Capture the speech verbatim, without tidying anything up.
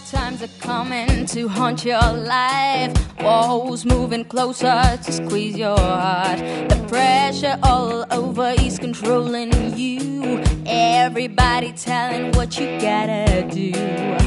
times are coming to haunt your life. Walls moving closer to squeeze your heart. The pressure all over is controlling you. Everybody telling what you gotta do.